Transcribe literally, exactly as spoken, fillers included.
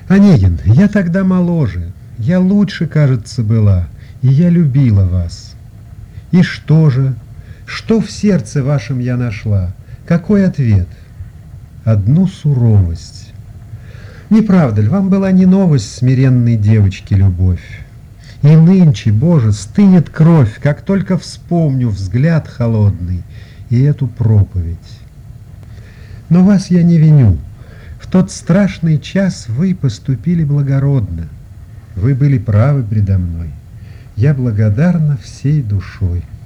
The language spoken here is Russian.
Онегин, я тогда моложе, я лучше, кажется, была, и я любила вас. И что же? Что в сердце вашем я нашла? Какой ответ? Одну суровость. Не правда ли, вам была не новость смиренной девочки любовь? И нынче, Боже, стынет кровь, как только вспомню взгляд холодный и эту проповедь. Но вас я не виню. В тот страшный час вы поступили благородно. Вы были правы предо мной. Я благодарна всей душой.